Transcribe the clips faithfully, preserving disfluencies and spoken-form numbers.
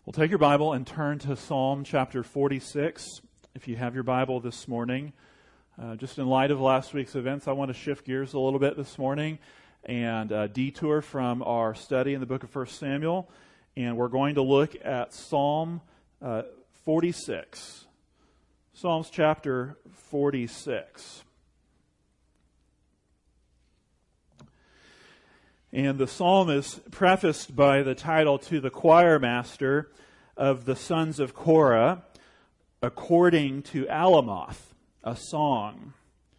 Well, take your Bible and turn to Psalm chapter forty-six, if you have your Bible this morning. Uh, just in light of last week's events, I want to shift gears a little bit this morning and uh, detour from our study in the book of First Samuel, and we're going to look at Psalm uh, forty-six. Psalms chapter forty-six. And the psalm is prefaced by the title, "To the choir master of the sons of Korah, according to Alamoth, a song."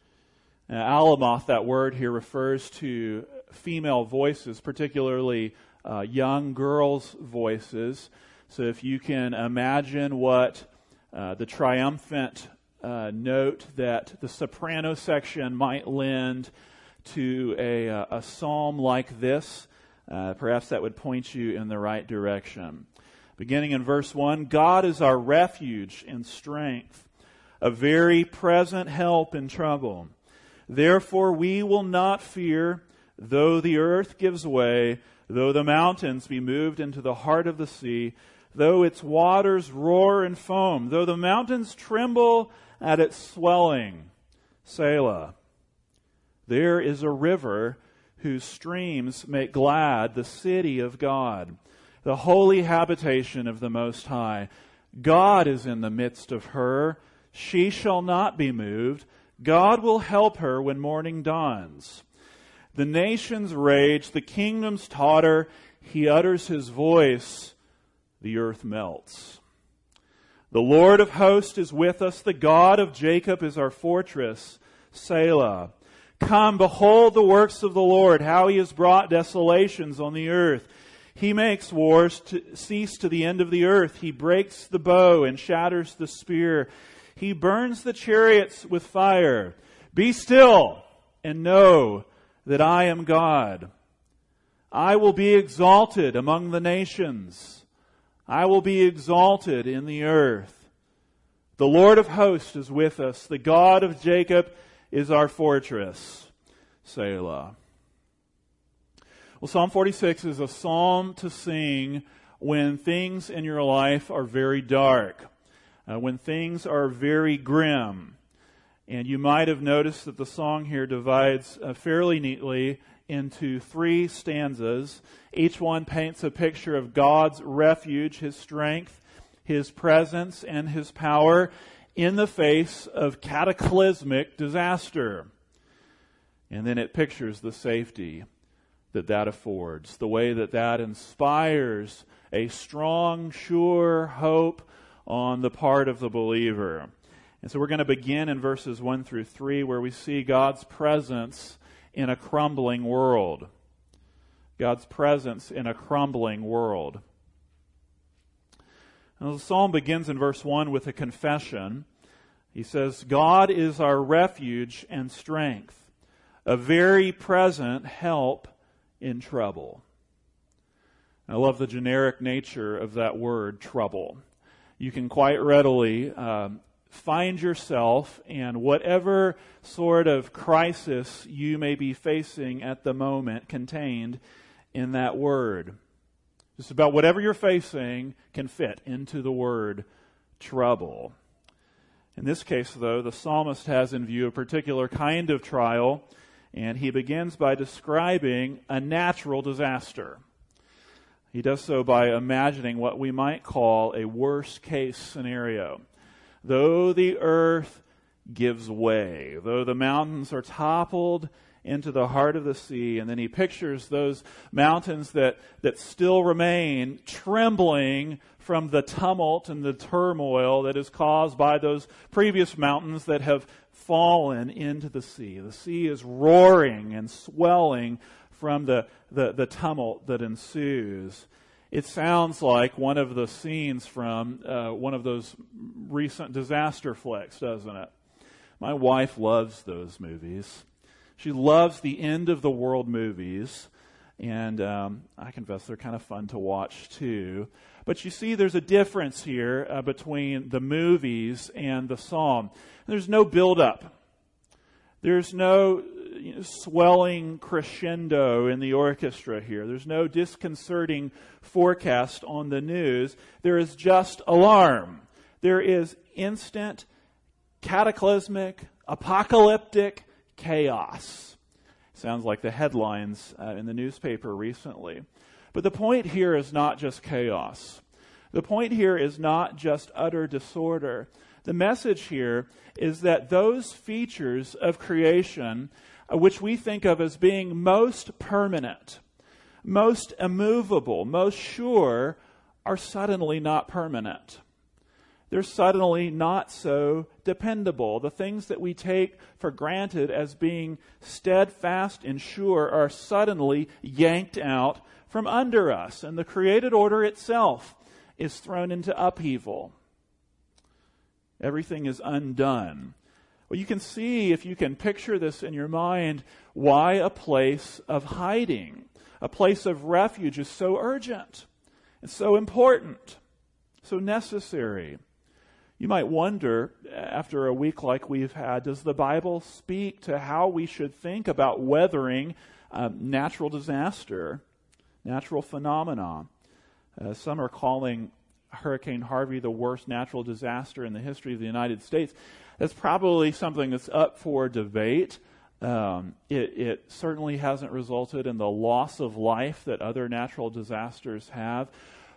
Now, Alamoth, that word here, refers to female voices, particularly uh, young girls' voices. So if you can imagine what uh, the triumphant uh, note that the soprano section might lend to a, a psalm like this, uh, perhaps that would point you in the right direction. Beginning in verse one, "God is our refuge and strength, a very present help in trouble. Therefore we will not fear, though the earth gives way, though the mountains be moved into the heart of the sea, though its waters roar and foam, though the mountains tremble at its swelling. Selah. There is a river whose streams make glad the city of God, the holy habitation of the Most High. God is in the midst of her. She shall not be moved. God will help her when morning dawns. The nations rage, the kingdoms totter. He utters his voice, the earth melts. The Lord of hosts is with us. The God of Jacob is our fortress. Selah. Come, behold the works of the Lord, how he has brought desolations on the earth. He makes wars to cease to the end of the earth. He breaks the bow and shatters the spear. He burns the chariots with fire. Be still and know that I am God. I will be exalted among the nations. I will be exalted in the earth. The Lord of hosts is with us. The God of Jacob is our fortress. Selah. Well, Psalm forty-six is a psalm to sing when things in your life are very dark, uh, when things are very grim. And you might have noticed that the song here divides uh, fairly neatly into three stanzas. Each one paints a picture of God's refuge, his strength, his presence, and his power in the face of cataclysmic disaster. And then it pictures the safety that that affords, the way that that inspires a strong, sure hope on the part of the believer. And so we're going to begin in verses one through three, where we see God's presence in a crumbling world. God's presence in a crumbling world. Now, the psalm begins in verse one with a confession. He says, God is our refuge and strength, a very present help in trouble. I love the generic nature of that word, trouble. You can quite readily um, find yourself in whatever sort of crisis you may be facing at the moment contained in that word. Just about whatever you're facing can fit into the word trouble. In this case, though, the psalmist has in view a particular kind of trial, and he begins by describing a natural disaster. He does so by imagining what we might call a worst-case scenario. Though the earth gives way, though the mountains are toppled into the heart of the sea, and then he pictures those mountains that, that still remain trembling from the tumult and the turmoil that is caused by those previous mountains that have fallen into the sea. The sea is roaring and swelling from the, the, the tumult that ensues. It sounds like one of the scenes from uh, one of those recent disaster flicks, doesn't it? My wife loves those movies. She loves the end of the world movies, and um, I confess they're kind of fun to watch too. But you see, there's a difference here uh, between the movies and the psalm. There's no build-up. There's no you know, swelling crescendo in the orchestra here. There's no disconcerting forecast on the news. There is just alarm. There is instant, cataclysmic, apocalyptic chaos. Sounds like the headlines uh, in the newspaper recently. But the point here is not just chaos. The point here is not just utter disorder. The message here is that those features of creation, uh, which we think of as being most permanent, most immovable, most sure, are suddenly not permanent. They're suddenly not so dependable. The things that we take for granted as being steadfast and sure are suddenly yanked out from under us, and the created order itself is thrown into upheaval. Everything is undone. Well, you can see, if you can picture this in your mind, why a place of hiding, a place of refuge is so urgent, and so important, so necessary. You might wonder, after a week like we've had, does the Bible speak to how we should think about weathering um, natural disaster, natural phenomena? Uh, some are calling Hurricane Harvey the worst natural disaster in the history of the United States. That's probably something that's up for debate. Um, it, it certainly hasn't resulted in the loss of life that other natural disasters have.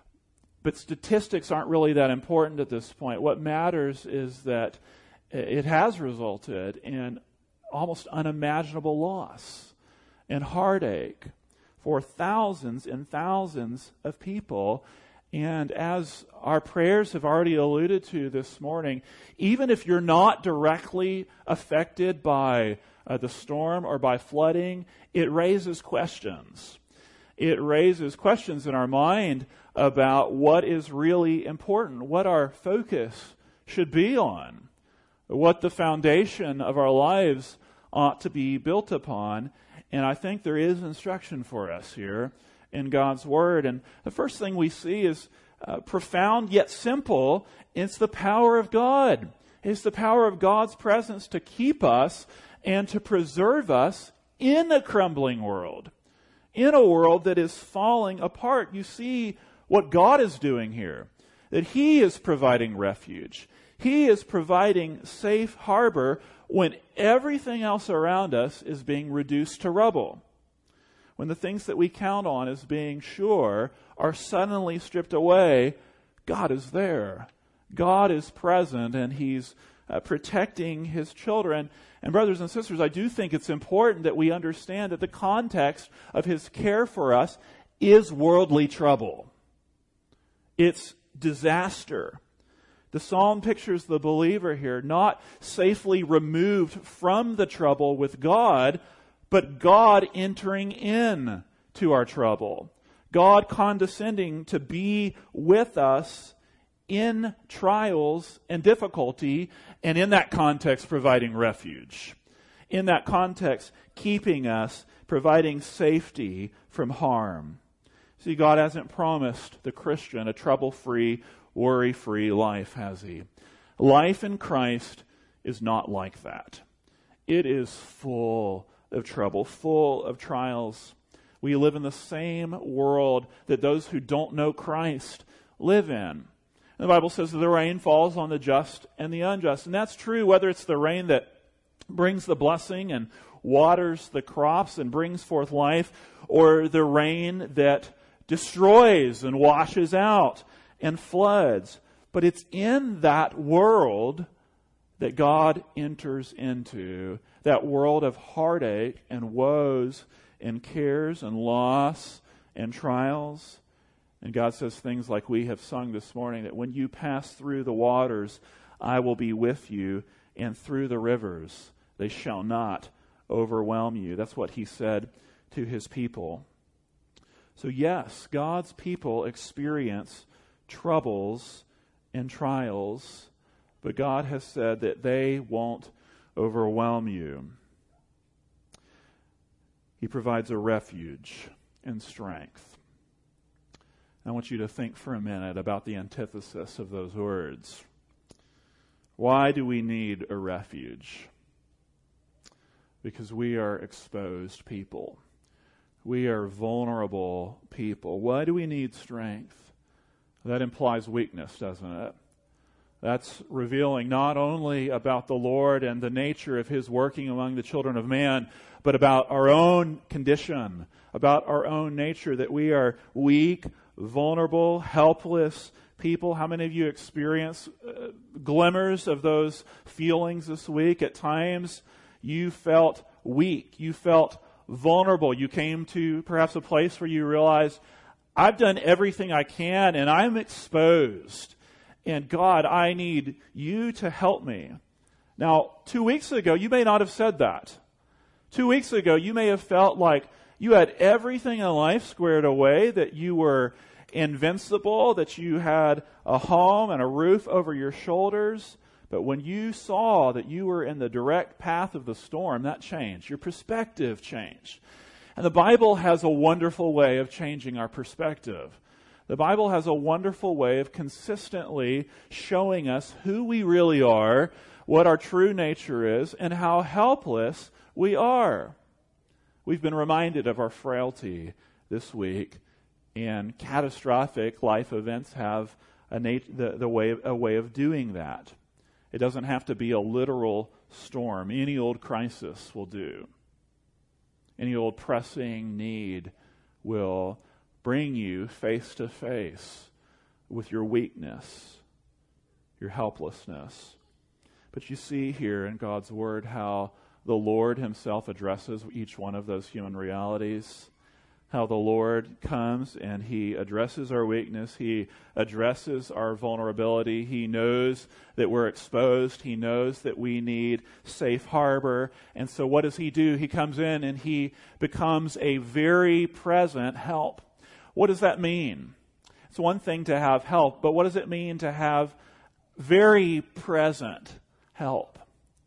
But statistics aren't really that important at this point. What matters is that it has resulted in almost unimaginable loss and heartache for thousands and thousands of people. And as our prayers have already alluded to this morning, even if you're not directly affected by uh, the storm or by flooding, it raises questions. It raises questions in our mind about what is really important, what our focus should be on, what the foundation of our lives ought to be built upon. And I think there is instruction for us here in God's Word. And the first thing we see is uh, profound yet simple. It's the power of God. It's the power of God's presence to keep us and to preserve us in a crumbling world, in a world that is falling apart. You see what God is doing here, that He is providing refuge. He is providing safe harbor when everything else around us is being reduced to rubble. When the things that we count on as being sure are suddenly stripped away, God is there. God is present, and He's uh, protecting His children. And brothers and sisters, I do think it's important that we understand that the context of His care for us is worldly trouble. It's disaster. The psalm pictures the believer here not safely removed from the trouble with God, but God entering in to our trouble. God condescending to be with us in trials and difficulty, and in that context providing refuge. In that context, keeping us, providing safety from harm. See, God hasn't promised the Christian a trouble-free, worry-free life, has He? Life in Christ is not like that. It is full of trouble, full of trials. We live in the same world that those who don't know Christ live in. The Bible says that the rain falls on the just and the unjust. And that's true whether it's the rain that brings the blessing and waters the crops and brings forth life, or the rain that destroys and washes out and floods. But it's in that world that God enters into, that world of heartache and woes and cares and loss and trials. And God says things like we have sung this morning, that when you pass through the waters, I will be with you, and through the rivers, they shall not overwhelm you. That's what He said to His people. So yes, God's people experience troubles and trials, but God has said that they won't overwhelm you. He provides a refuge and strength. I want you to think for a minute about the antithesis of those words. Why do we need a refuge? because we are exposed people. We are vulnerable people. Why do we need strength? That implies weakness, doesn't it? That's revealing not only about the Lord and the nature of His working among the children of man, but about our own condition, about our own nature, that we are weak, vulnerable, helpless people. How many of you experience uh, glimmers of those feelings this week? At times, you felt weak. You felt vulnerable. You came to perhaps a place where you realized, I've done everything I can and I'm exposed. And God, I need you to help me. Now, two weeks ago, you may not have said that. Two weeks ago, you may have felt like you had everything in life squared away, that you were invincible, that you had a home and a roof over your shoulders. But when you saw that you were in the direct path of the storm, that changed. Your perspective changed. And the Bible has a wonderful way of changing our perspective. The Bible has a wonderful way of consistently showing us who we really are, what our true nature is, and how helpless we are. We've been reminded of our frailty this week, and catastrophic life events have a, nat- the, the way, a way of doing that. It doesn't have to be a literal storm. Any old crisis will do. Any old pressing need will bring you face to face with your weakness, your helplessness. But you see here in God's Word how the Lord Himself addresses each one of those human realities. How the Lord comes and He addresses our weakness. He addresses our vulnerability. He knows that we're exposed. He knows that we need safe harbor. And so what does He do? He comes in and He becomes a very present help. What does that mean? It's one thing to have help, but what does it mean to have very present help?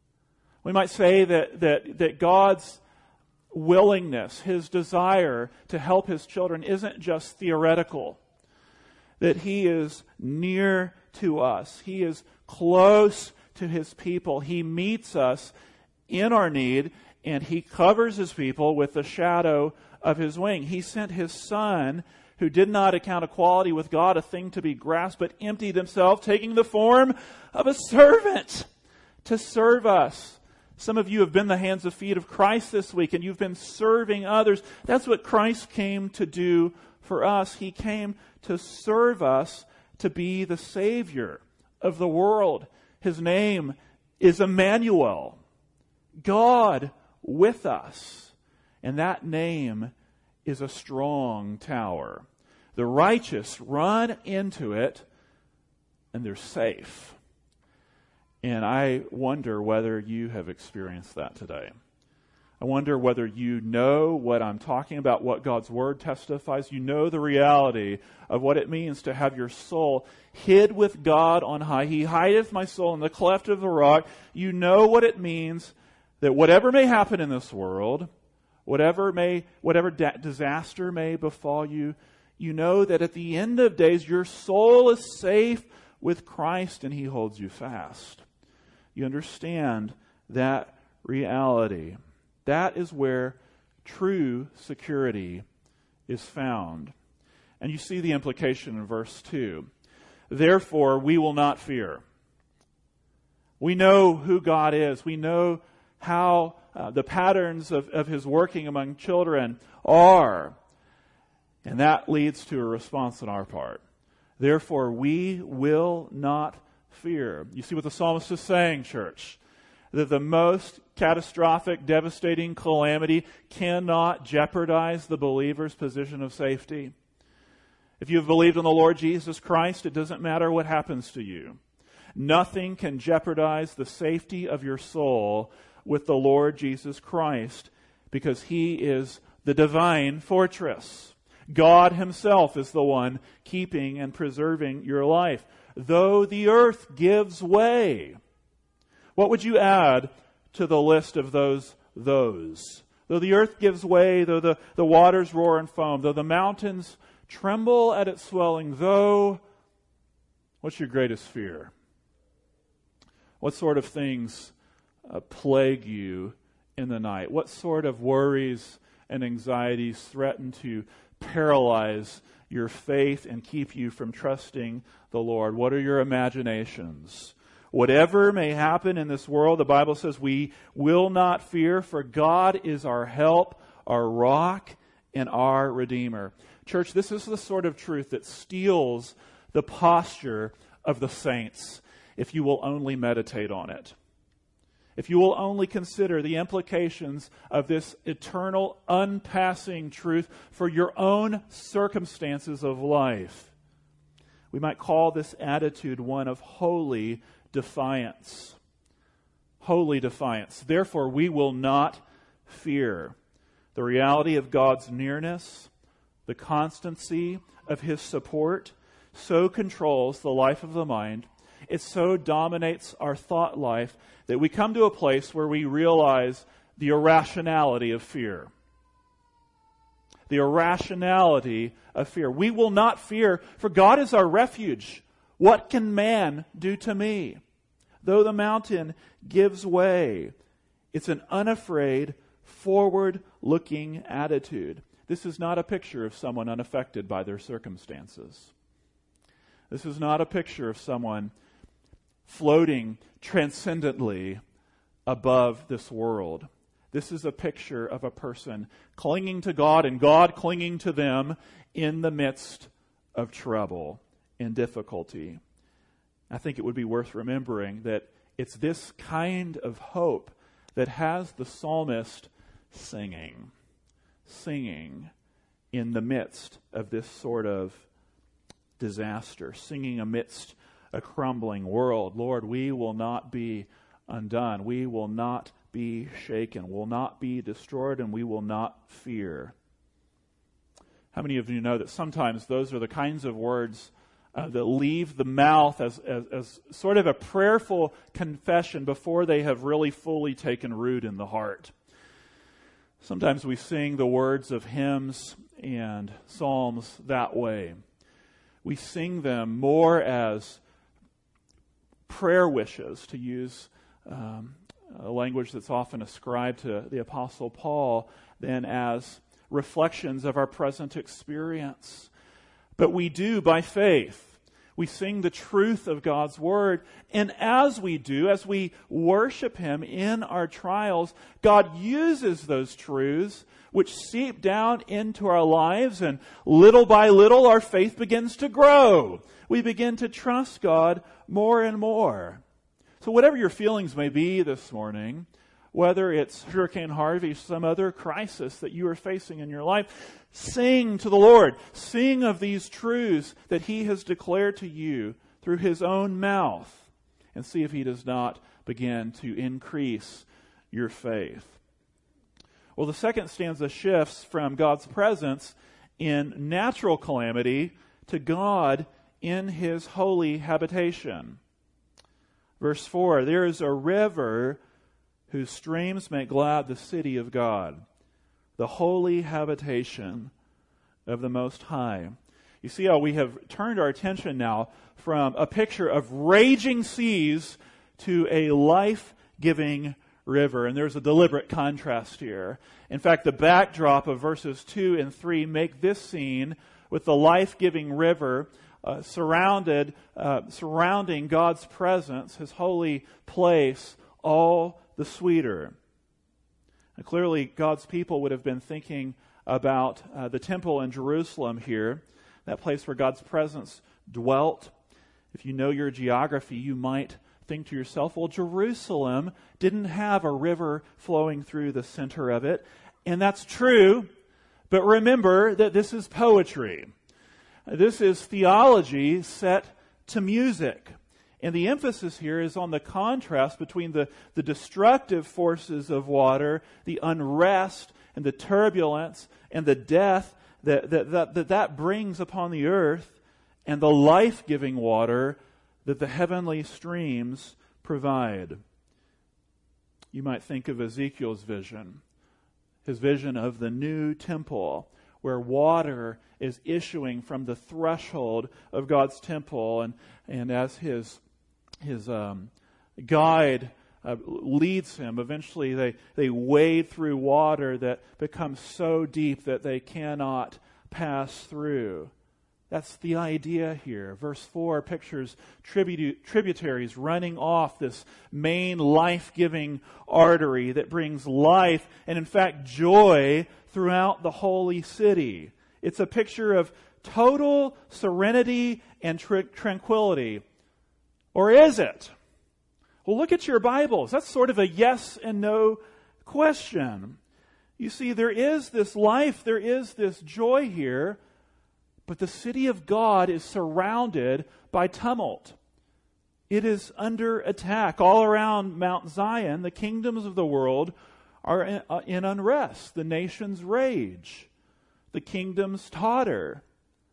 We might say that that, that God's willingness, His desire to help His children isn't just theoretical. That He is near to us. He is close to His people. He meets us in our need, and He covers His people with the shadow of His wing. He sent His Son, who did not account equality with God a thing to be grasped, but emptied Himself, taking the form of a servant to serve us. Some of you have been the hands and feet of Christ this week, and you've been serving others. That's what Christ came to do for us. He came to serve us, to be the Savior of the world. His name is Emmanuel, God with us. And that name is a strong tower. The righteous run into it, and they're safe. And I wonder whether you have experienced that today. I wonder whether you know what I'm talking about, what God's Word testifies. You know the reality of what it means to have your soul hid with God on high. He hideth my soul in the cleft of the rock. You know what it means that whatever may happen in this world, whatever may, whatever da- disaster may befall you, you know that at the end of days your soul is safe with Christ and He holds you fast. You understand that reality. That is where true security is found. And you see the implication in verse two. Therefore, we will not fear. We know who God is. We know how uh, the patterns of, of His working among children are. And that leads to a response on our part. Therefore, we will not fear. You see what the psalmist is saying, church? That the most catastrophic, devastating calamity cannot jeopardize the believer's position of safety. If you have believed in the Lord Jesus Christ, it doesn't matter what happens to you. Nothing can jeopardize the safety of your soul with the Lord Jesus Christ, because He is the divine fortress. God Himself is the one keeping and preserving your life. Though the earth gives way. What would you add to the list of those those? Though the earth gives way, though the, the waters roar and foam, though the mountains tremble at its swelling, though, what's your greatest fear? What sort of things uh, plague you in the night? What sort of worries and anxieties threaten to paralyze your faith and keep you from trusting the Lord? What are your imaginations? Whatever may happen in this world, the Bible says we will not fear, for God is our help, our rock, and our Redeemer. Church, this is the sort of truth that steals the posture of the saints if you will only meditate on it. If you will only consider the implications of this eternal, unpassing truth for your own circumstances of life. We might call this attitude one of holy defiance. Holy defiance. Therefore, we will not fear. The reality of God's nearness, the constancy of His support, so controls the life of the mind. It so dominates our thought life that we come to a place where we realize the irrationality of fear. The irrationality of fear. We will not fear, for God is our refuge. What can man do to me? Though the mountain gives way. It's an unafraid, forward-looking attitude. This is not a picture of someone unaffected by their circumstances. This is not a picture of someone floating transcendently above this world. This is a picture of a person clinging to God and God clinging to them in the midst of trouble and difficulty. I think it would be worth remembering that it's this kind of hope that has the psalmist singing, singing in the midst of this sort of disaster, singing amidst a crumbling world. Lord, we will not be undone. We will not be shaken, will not be destroyed, and we will not fear. How many of you know that sometimes those are the kinds of words uh, that leave the mouth as, as, as sort of a prayerful confession before they have really fully taken root in the heart? Sometimes we sing the words of hymns and psalms that way. We sing them more as prayer wishes, to use um, a language that's often ascribed to the Apostle Paul, than as reflections of our present experience. But we do by faith. We sing the truth of God's Word, and as we do, as we worship Him in our trials, God uses those truths which seep down into our lives, and little by little our faith begins to grow. We begin to trust God more and more. So whatever your feelings may be this morning, whether it's Hurricane Harvey, some other crisis that you are facing in your life, sing to the Lord. Sing of these truths that He has declared to you through His own mouth, and see if He does not begin to increase your faith. Well, the second stanza shifts from God's presence in natural calamity to God in His holy habitation. Verse four, there is a river whose streams make glad the city of God, the holy habitation of the Most High. You see how we have turned our attention now from a picture of raging seas to a life-giving river. And there's a deliberate contrast here. In fact, the backdrop of verses two and three make this scene with the life-giving river uh, surrounded, uh, surrounding God's presence, His holy place, all the sweeter. And clearly, God's people would have been thinking about uh, the temple in Jerusalem here, that place where God's presence dwelt. If you know your geography, you might think to yourself, well, Jerusalem didn't have a river flowing through the center of it. And that's true, but remember that this is poetry. This is theology set to music. And the emphasis here is on the contrast between the, the destructive forces of water, the unrest and the turbulence and the death that that, that, that, that brings upon the earth, and the life-giving water that the heavenly streams provide. You might think of Ezekiel's vision, his vision of the new temple, where water is issuing from the threshold of God's temple, and, and as his his um, guide uh, leads him. Eventually they, they wade through water that becomes so deep that they cannot pass through. That's the idea here. Verse four pictures tribu- tributaries running off this main life-giving artery that brings life and, in fact, joy throughout the holy city. It's a picture of total serenity and tr- tranquility. Or is it? Well, look at your Bibles. That's sort of a yes and no question. You see, there is this life, there is this joy here, but the city of God is surrounded by tumult. It is under attack. All around Mount Zion, the kingdoms of the world are in, uh, in unrest. The nations rage. The kingdoms totter.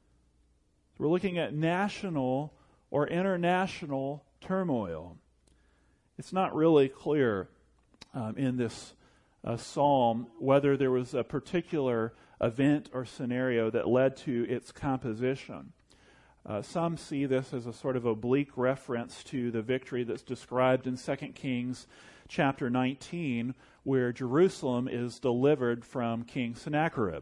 We're looking at national or international turmoil. It's not really clear um, in this uh, psalm whether there was a particular event or scenario that led to its composition. Uh, some see this as a sort of oblique reference to the victory that's described in Second Kings chapter nineteen, where Jerusalem is delivered from King Sennacherib.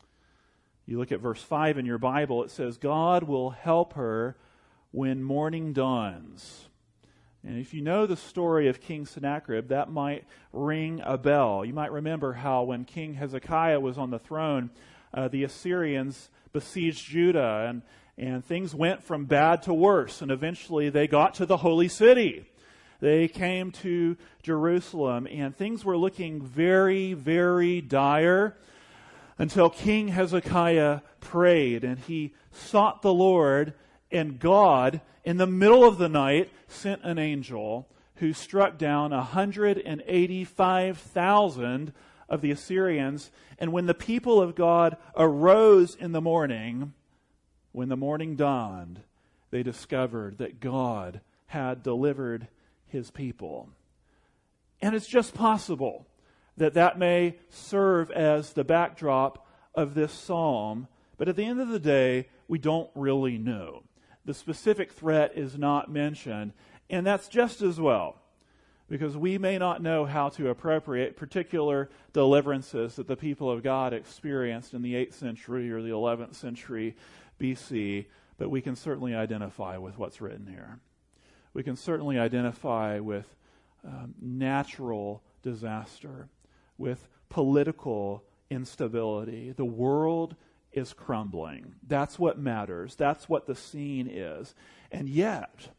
You look at verse five in your Bible, it says, God will help her when morning dawns. And if you know the story of King Sennacherib, that might ring a bell. You might remember how when King Hezekiah was on the throne, uh, the Assyrians besieged Judah, and, and things went from bad to worse, and eventually they got to the holy city. They came to Jerusalem, and things were looking very, very dire until King Hezekiah prayed, and he sought the Lord, and God, in the middle of the night, sent an angel who struck down one hundred eighty-five thousand of the Assyrians. And when the people of God arose in the morning, when the morning dawned, they discovered that God had delivered his people. And it's just possible that that may serve as the backdrop of this psalm. But at the end of the day, we don't really know. The specific threat is not mentioned, and that's just as well, because we may not know how to appropriate particular deliverances that the people of God experienced in the eighth century or the eleventh century B C, but we can certainly identify with what's written here. We can certainly identify with um, natural disaster, with political instability. The world is crumbling. That's what matters. That's what the scene is. And yet,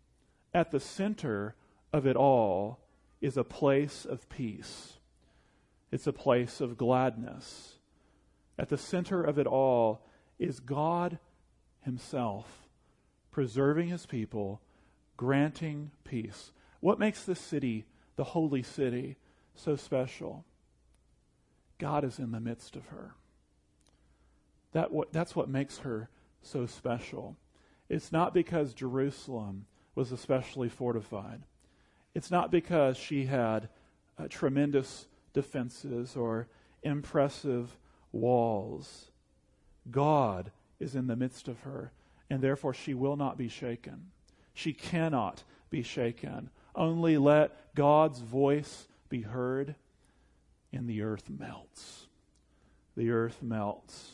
at the center of it all is a place of peace. It's a place of gladness. At the center of it all is God himself, preserving his people, granting peace. What makes this city, the holy city, so special? God is in the midst of her. That what, that's what makes her so special. It's not because Jerusalem was especially fortified. It's not because she had uh, tremendous defenses or impressive walls. God is in the midst of her, and therefore she will not be shaken. She cannot be shaken. Only let God's voice be heard, and the earth melts. The earth melts.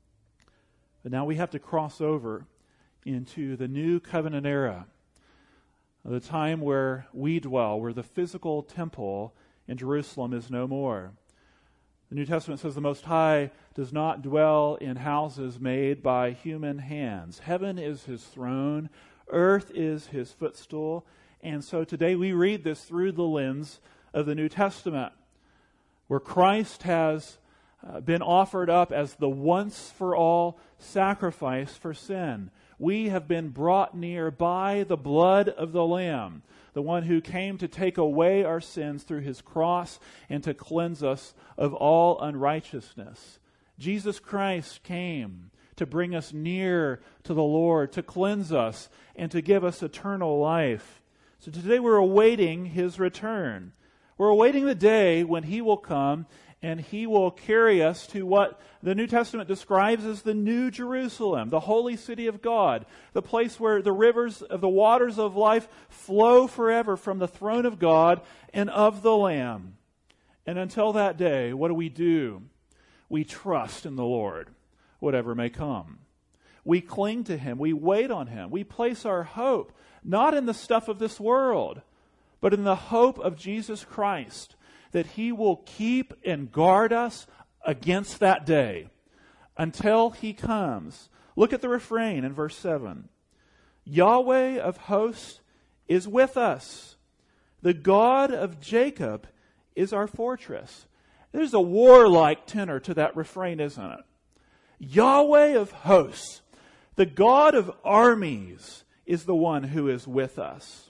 But now we have to cross over into the new covenant era, the time where we dwell, where the physical temple in Jerusalem is no more. The New Testament says the Most High does not dwell in houses made by human hands. Heaven is his throne, earth is his footstool, and so today we read this through the lens of the New Testament, where Christ has Uh, been offered up as the once-for-all sacrifice for sin. We have been brought near by the blood of the Lamb, the one who came to take away our sins through his cross and to cleanse us of all unrighteousness. Jesus Christ came to bring us near to the Lord, to cleanse us, and to give us eternal life. So today we're awaiting his return. We're awaiting the day when he will come and he will carry us to what the New Testament describes as the New Jerusalem, the holy city of God, the place where the rivers of the waters of life flow forever from the throne of God and of the Lamb. And until that day, what do we do? We trust in the Lord, whatever may come. We cling to him. We wait on him. We place our hope not in the stuff of this world, but in the hope of Jesus Christ, that he will keep and guard us against that day until he comes. Look at the refrain in verse seven. Yahweh of hosts is with us. The God of Jacob is our fortress. There's a warlike tenor to that refrain, isn't it? Yahweh of hosts, the God of armies, is the one who is with us.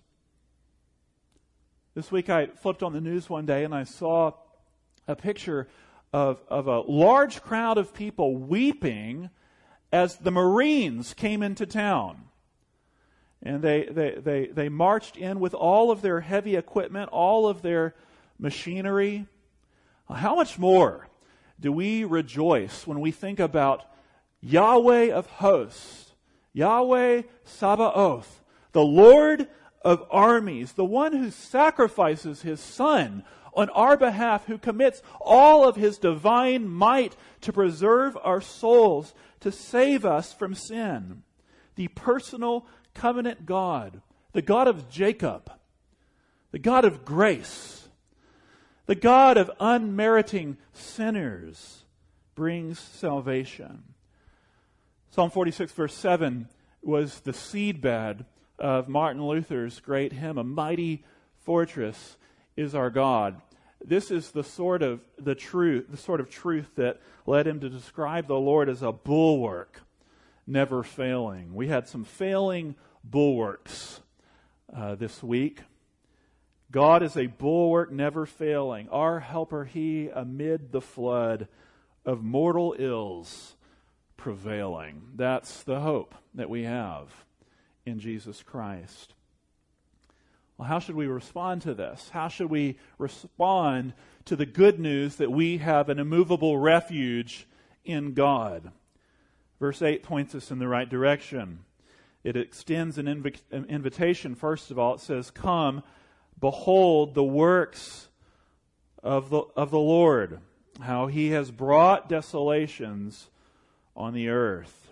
This week I flipped on the news one day and I saw a picture of, of a large crowd of people weeping as the Marines came into town. And they, they, they, they marched in with all of their heavy equipment, all of their machinery. How much more do we rejoice when we think about Yahweh of hosts, Yahweh Sabaoth, the Lord of armies, the one who sacrifices his Son on our behalf, who commits all of his divine might to preserve our souls, to save us from sin. The personal covenant God, the God of Jacob, the God of grace, the God of unmeriting sinners, brings salvation. Psalm forty-six verse seven was the seedbed of Martin Luther's great hymn, "A Mighty Fortress is Our God." This is the sort of the truth, the sort of truth that led him to describe the Lord as a bulwark, never failing. We had some failing bulwarks uh, this week. God is a bulwark, never failing. Our helper, he amid the flood of mortal ills prevailing. That's the hope that we have in Jesus Christ. Well, how should we respond to this? How should we respond to the good news that we have an immovable refuge in God? Verse eight points us in the right direction. It extends an, inv- an invitation. First of all, it says, "Come, behold the works of the, of the Lord, how he has brought desolations on the earth."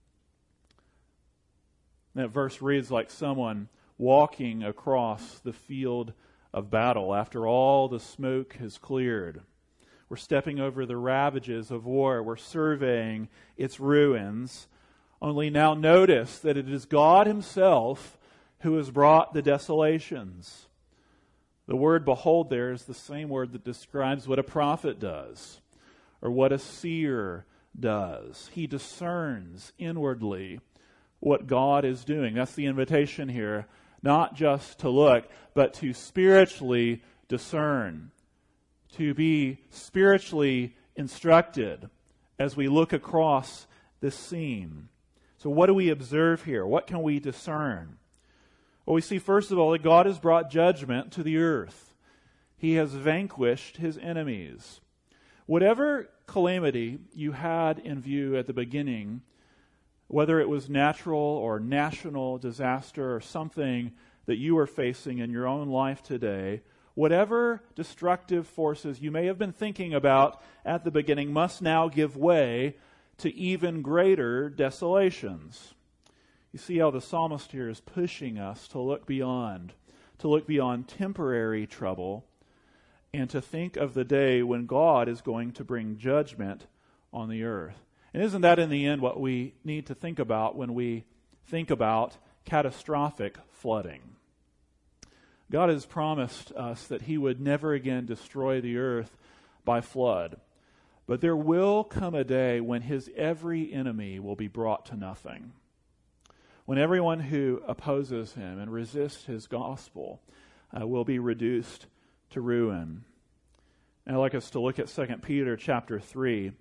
That verse reads like someone walking across the field of battle after all the smoke has cleared. We're stepping over the ravages of war. We're surveying its ruins. Only now notice that it is God himself who has brought the desolations. The word behold there is the same word that describes what a prophet does, or what a seer does. He discerns inwardly what God is doing. That's the invitation here. Not just to look, but to spiritually discern. To be spiritually instructed as we look across this scene. So what do we observe here? What can we discern? Well, we see first of all that God has brought judgment to the earth. He has vanquished his enemies. Whatever calamity you had in view at the beginning, whether it was natural or national disaster or something that you are facing in your own life today, whatever destructive forces you may have been thinking about at the beginning must now give way to even greater desolations. You see how the psalmist here is pushing us to look beyond, to look beyond temporary trouble, and to think of the day when God is going to bring judgment on the earth. And isn't that in the end what we need to think about when we think about catastrophic flooding? God has promised us that he would never again destroy the earth by flood. But there will come a day when his every enemy will be brought to nothing. When everyone who opposes him and resists his gospel uh, will be reduced to ruin. And I'd like us to look at Second Peter chapter three.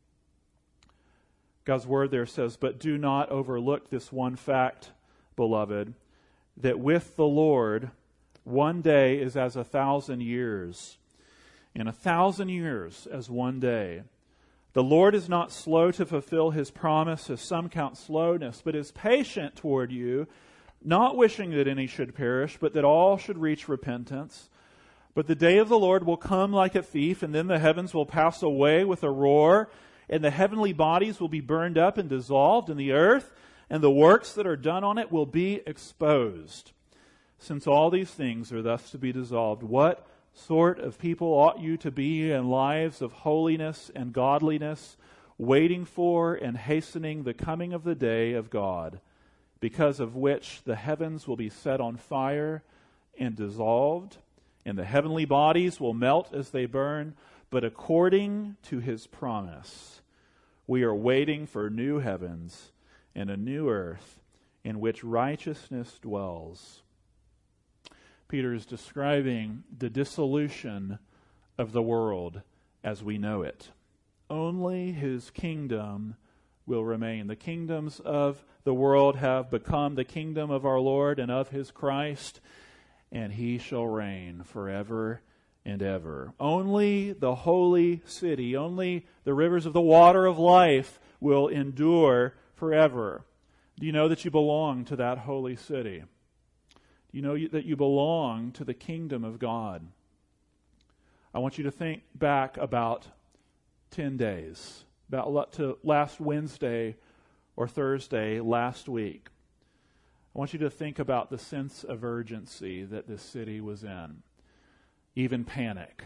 God's word there says, "But do not overlook this one fact, beloved, that with the Lord one day is as a thousand years, and a thousand years as one day. The Lord is not slow to fulfill his promise, as some count slowness, but is patient toward you, not wishing that any should perish, but that all should reach repentance. But the day of the Lord will come like a thief, and then the heavens will pass away with a roar, and the heavenly bodies will be burned up and dissolved, and the earth and the works that are done on it will be exposed. Since all these things are thus to be dissolved, what sort of people ought you to be in lives of holiness and godliness, waiting for and hastening the coming of the day of God, because of which the heavens will be set on fire and dissolved, and the heavenly bodies will melt as they burn, but according to his promise, we are waiting for new heavens and a new earth in which righteousness dwells. Peter is describing the dissolution of the world as we know it. Only his kingdom will remain. The kingdoms of the world have become the kingdom of our Lord and of his Christ, and he shall reign forever and ever. Only the holy city, only the rivers of the water of life will endure forever. Do you know that you belong to that holy city? Do you know that you belong to the kingdom of God? I want you to think back about ten days, about to last Wednesday or Thursday last week. I want you to think about the sense of urgency that this city was in, even panic,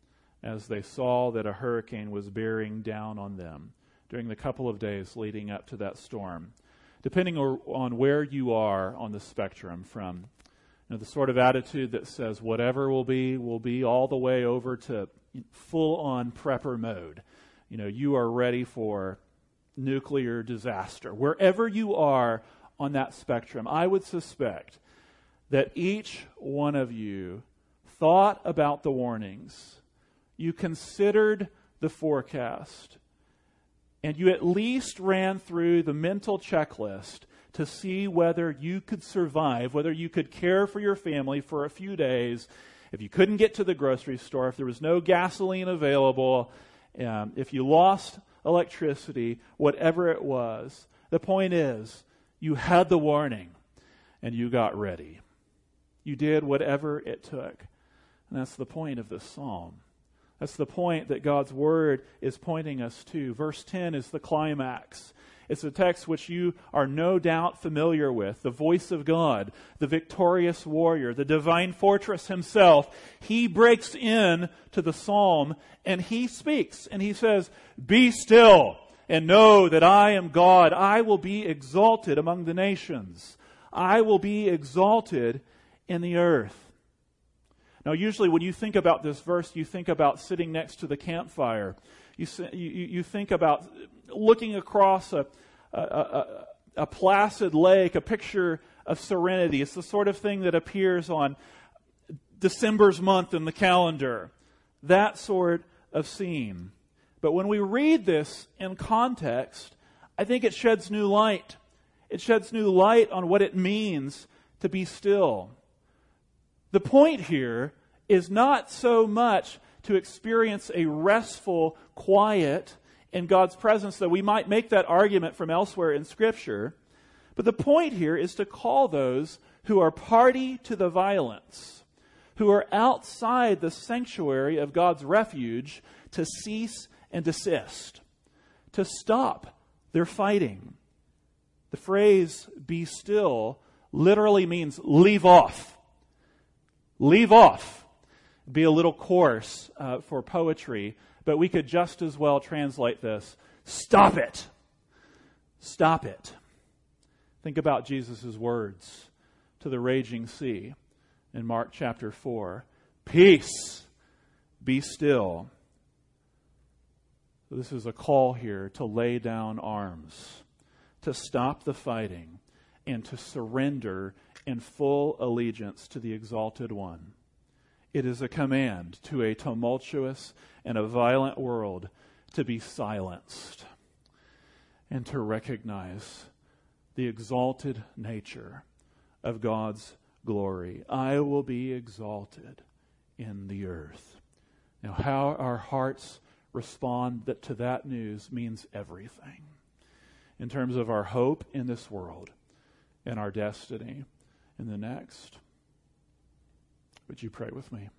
as they saw that a hurricane was bearing down on them during the couple of days leading up to that storm. Depending on where you are on the spectrum, from you know, the sort of attitude that says whatever will be, will be, all the way over to full-on prepper mode. You know, you are ready for nuclear disaster. Wherever you are on that spectrum, I would suspect that each one of you thought about the warnings, you considered the forecast, and you at least ran through the mental checklist to see whether you could survive, whether you could care for your family for a few days, if you couldn't get to the grocery store, if there was no gasoline available, um, if you lost electricity, whatever it was. The point is, you had the warning, and you got ready. You did whatever it took. And that's the point of this psalm. That's the point that God's word is pointing us to. Verse ten is the climax. It's a text which you are no doubt familiar with. The voice of God, the victorious warrior, the divine fortress himself. He breaks in to the psalm and he speaks and he says, "Be still and know that I am God. I will be exalted among the nations. I will be exalted in the earth." Now, usually when you think about this verse, you think about sitting next to the campfire. You you, you think about looking across a, a, a, a placid lake, a picture of serenity. It's the sort of thing that appears on December's month in the calendar. That sort of scene. But when we read this in context, I think it sheds new light. It sheds new light on what it means to be still. The point here is not so much to experience a restful quiet in God's presence, though we might make that argument from elsewhere in Scripture. But the point here is to call those who are party to the violence, who are outside the sanctuary of God's refuge, to cease and desist, to stop their fighting. The phrase, "be still," literally means leave off. Leave off. It'd be a little coarse uh, for poetry, but we could just as well translate this, stop it. Stop it. Think about Jesus' words to the raging sea in Mark chapter four. Peace, be still. This is a call here to lay down arms, to stop the fighting, and to surrender in full allegiance to the Exalted One. It is a command to a tumultuous and a violent world to be silenced and to recognize the exalted nature of God's glory. I will be exalted in the earth. Now, how our hearts respond that, to that news means everything in terms of our hope in this world and our destiny in the next. Would you pray with me?